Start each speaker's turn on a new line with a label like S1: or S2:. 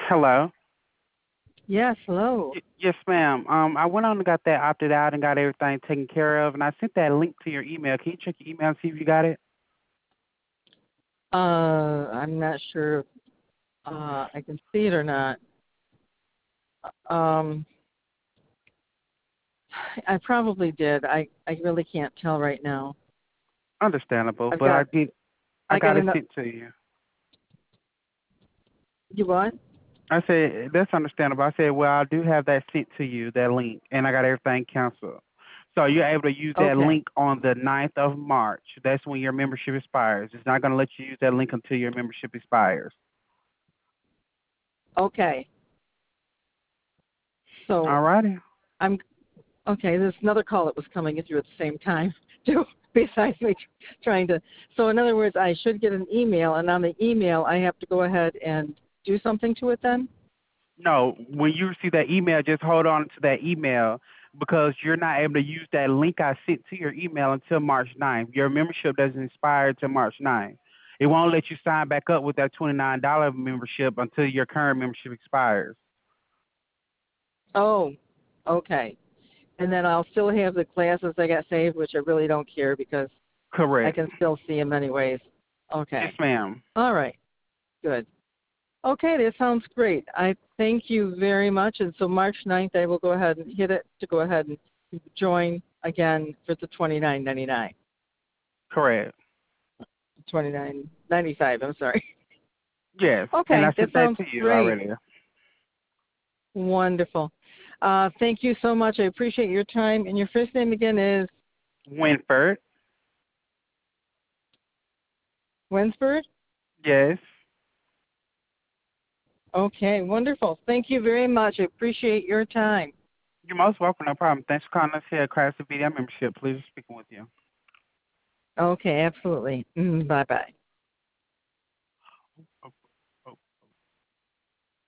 S1: Hello.
S2: Yes, hello.
S1: Yes, ma'am. I went on and got that opted out and got everything taken care of, and I sent that link to your email. Can you check your email and see if you got it?
S2: I'm not sure if I can see it or not. Um, I probably did. I really can't tell right now.
S1: Understandable,
S2: I've
S1: but I
S2: got
S1: did. I
S2: I got
S1: got it
S2: enough.
S1: sent to you.
S2: You what?
S1: I said that's understandable. I said, well, I do have that sent to you, that link, and I got everything canceled. So you're able to use that
S2: Okay.
S1: link on the 9th of March. That's when your membership expires. It's not going to let you use that link until your membership expires.
S2: Okay. So
S1: All righty.
S2: I'm okay. There's another call that was coming through at the same time too. Besides me trying to. So in other words, I should get an email, and on the email, I have to go ahead and do something to it. Then.
S1: No, when you receive that email, just hold on to that email because you're not able to use that link I sent to your email until March 9th. Your membership doesn't expire until March 9th. It won't let you sign back up with that $29 membership until your current membership expires.
S2: Oh. Okay. And then I'll still have the classes I got saved, which I really don't care because I
S1: Correct.
S2: can still see them anyways.
S1: Yes,
S2: Okay.
S1: ma'am.
S2: All right. Good. Okay, that sounds great. I thank you very much. And so March 9th, I will go ahead and hit it to go ahead and join again for the 29.99.
S1: Correct.
S2: 29.95. I'm sorry.
S1: Yes, and I
S2: Okay, that
S1: sent that
S2: sounds
S1: to you
S2: great.
S1: already.
S2: Wonderful. Thank you so much. I appreciate your time. And your first name again is
S1: Winford.
S2: Wensford?
S1: Yes.
S2: Okay, wonderful. Thank you very much. I appreciate your time.
S1: You're most welcome. No problem. Thanks for calling us here at Classic BDM Membership. Please speaking with you.
S2: Okay, absolutely. Bye bye.